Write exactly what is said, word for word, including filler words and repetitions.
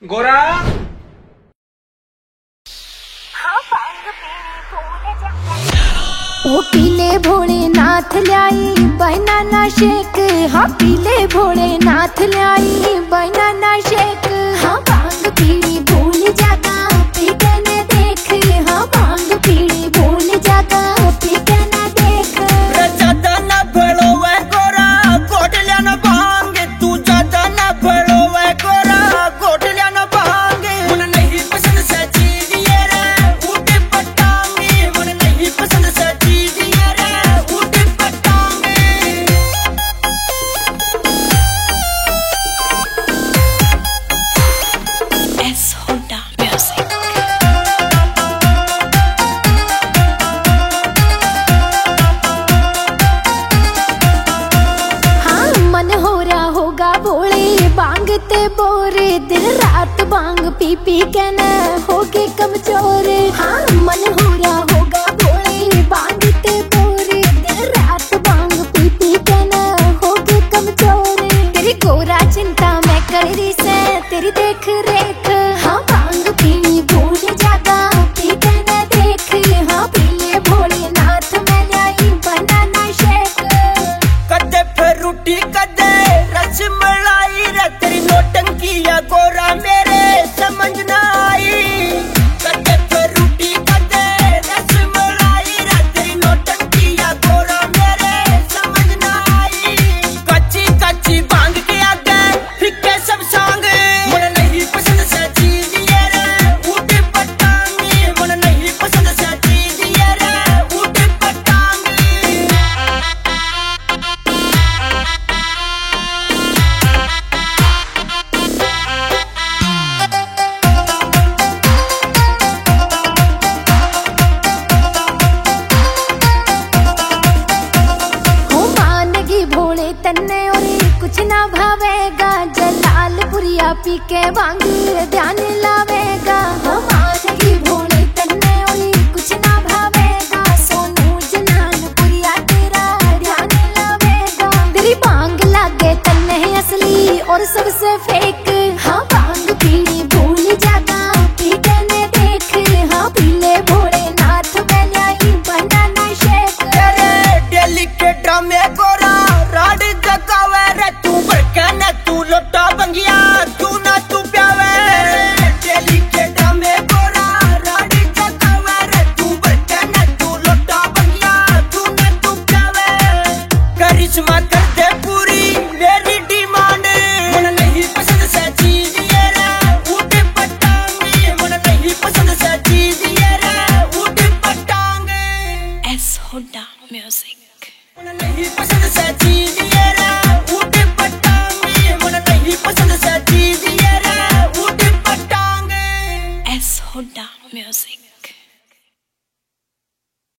गोरा ओ पीले भोलेनाथ ल्याई बनाना शेक। हाँ पीले भोलेनाथ ल्याई बनाना शेक। हाँ भांग पीली भूल जाता पी के न देख। हाँ भांग पीली भूल जाता पी के न देख। ज्यादा न भड़ो है गोरा गोट लिया न भांग। तू ज्यादा न भड़ो है गोरा गोट लिया न भांग। मन नहीं पसंद सा चीज ये रे उठे पटांगे। मन नहीं पसंद सा चीज ये रे उठे पटांगे। S Honda music. हाँ मन हो रहा होगा भोले बांगते बोरे। दिन रात बांग पी पी के न होगे कमजोर। हाँ मन हो रहा होगा भोले बांगते बोरे। दिन रात बांग पी पी के न होगे कमजोर। तेरी गोरा चिंता मैं कर रही से तेरी देख रेख। हाँ बांग पीनी भूल जाता पी के न देख। हाँ पीले भोलेनाथ मैं लाई बनाना शेक। कदे फ्रूटी कदे रस मलाई रे तेरी नोटंकी या गोरा मेरे समझ ना आई। कदे फ्रूटी कदे रस मलाई रे तेरी नोटंकी या गोरा मेरे समझ ना आई। कच्ची कच्ची भांग के आगे फिक्के सब सांग। मन नहीं पसंद सा चीज ये रे उठे पटांगे। मन नहीं पसंद सा चीज ये रे उठे पटांगे। हो मानगी भोले तन्ने और कुछ ना भावेगा। जलालपुरिया पी के भांग ध्यान लावेगा। हो मानगी भोले तन्ने और कुछ ना भावेगा। सोनू जलालपुरिया तेरा ध्यान लावेगा। तेरी भांग लागे तन्ने असली और सबसे फेक। हाँ भांग पीली भूल जाता पी के न देख। हाँ पीले भोलेनाथ में लाई बनाना शेक। तेरे डेली के ड्रामे गोरा राड जगावे रे तू बड़का न तू लोटा बंगिया तू ना तू प्यावे। डेली के ड्रामे गोरा राड जगावे रे तू बड़का न तू लोटा बंगिया तू ना तू प्यावे। करिश्मा कर दे पूरी मेरी डिमांड। मन नहीं पसंद सा चीज ये रे उठे पटांगे। मन नहीं पसंद सा चीज ये रे उठे पटांगे। S Honda music. मन नहीं पसंद सा चीज ये रे उठे पटांगे। मन नहीं पसंद सा चीज ये रे उठे पटांगे। S Honda music.